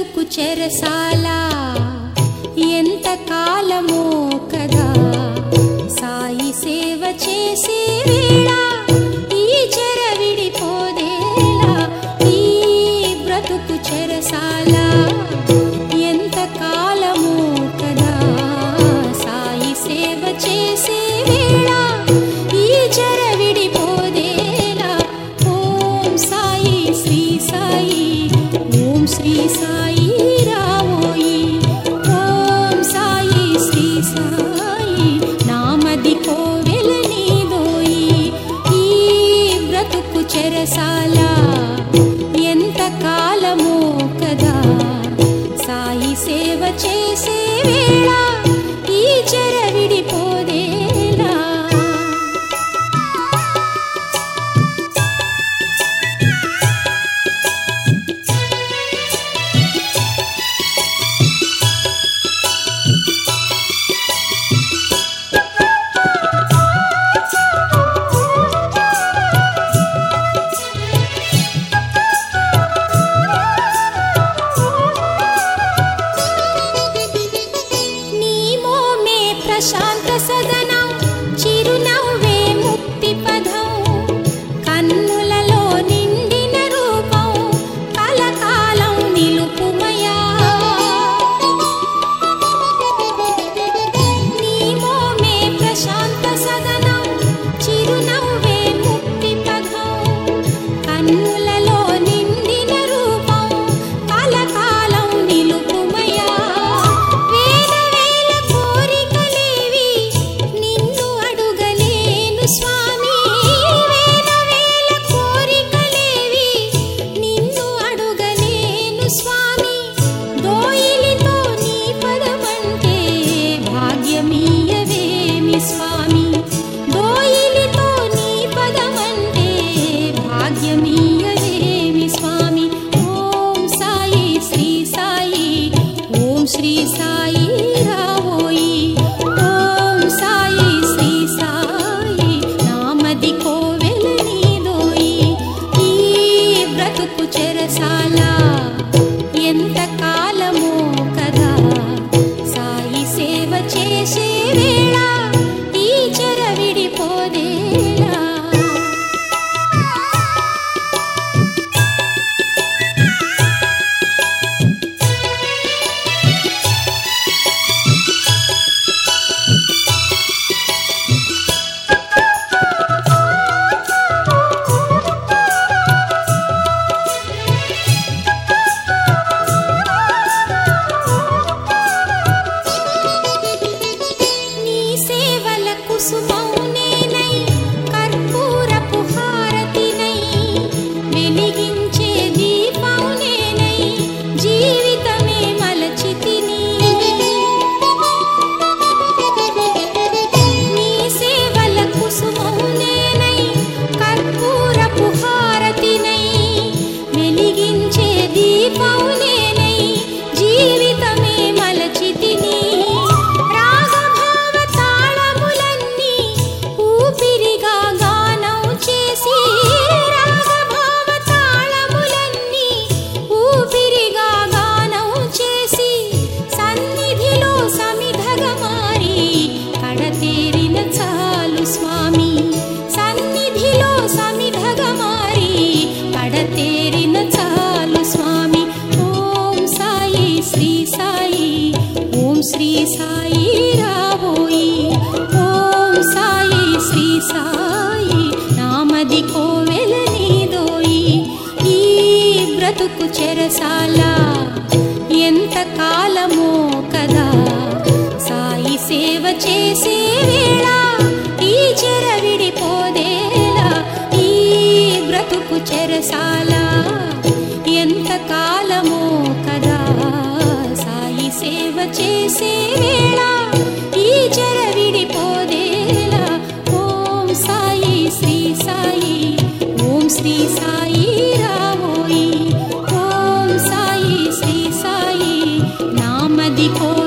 బ్రతుకు చెరసాల ఎంత కాలమో కదా సాయి సేవ చేసే వేళ ఈ చెర విడిపోదేలా ఈ బ్రతుకు చెరసాల ఎంత కాలమో కదా సాయి సేవ చేసే వేళ ఈ చెర విడిపోదేలా ఓం సాయి శ్రీ సాయి ఓం శ్రీ సాయి రావోయి ఓం సాయి శ్రీ సాయి నామది కోవెల నీదోయి ఈ బ్రతుకు చెరసాల ఎంత కాలమో కదా సాయి సేవ చేసే వేళ ఈ చెర విడిపోదేలా శాంత సదనం చిరునవ్వే ముక్తి పదం కన్నులలో నిండిన రూపం కలకాలం నిలుపుమయా నీ మోమే ప్రశాంత సదనం చిరునవ్వే ముక్తి పదం కన్నులలో నిండిన రూపం కలకాలం నిలుపుమయా స్వామి వేల కోరికలేవి నిన్ను అడుగలేను స్వామి దోయిలితో నీ పదమంటే భాగ్యమీయవేమి స్వామి దోయిలితో నీ పదమంటే భాగ్యమీయవేమి స్వామి ఓం సాయి శ్రీ సాయి ఓం శ్రీ సాయి రావోయి ఓం సాయి శ్రీ సాయి నామది కోవెల నీదోయి ఈ బ్రతుకు చెరసాల ఎంత కాలమో కదా సాయి సేవ చేసే వేళ ఈ చెర విడిపోదేలా కుసుమౌ నేనై కర్పూరపు హారతినై వెలిగించే దీపం నేనై జీవితమే మలచితిని నీ సేవల కుసుమౌ నేనై కర్పూరపు హారతినై వెలిగించే దీపం నేనై జీవితమే మలచితిని ఊపిరిగా గానం చేసి రాగభావ తాళములన్నీ ఊపిరిగా గానం చేసి సన్నిధిలో సమిధగా మారి కడతేరిన చాలు స్వామి సన్నిధిలో సమిధగా మారి కడతేరిన చాలు స్వామి ఓం సాయి శ్రీ సాయి ఓం శ్రీ సాయి రావోయి ఓం సాయి శ్రీ సాయి నామది కోవెల నీదోయి ఈ బ్రతుకు చెరసాల ఎంత కాలమో కదా సాయి సేవ చేసే వేళ ఈ చెర విడిపోదేలా ఈ బ్రతుకు చెరసాల ఎంత కాలమో కదా సాయి సేవ చేసే వేళ ఈ చెర విడిపోదేలా ఓం సాయి శ్రీ సాయి ఓం శ్రీ సాయి రావోయి ఓం సాయి శ్రీ సాయి నామది కో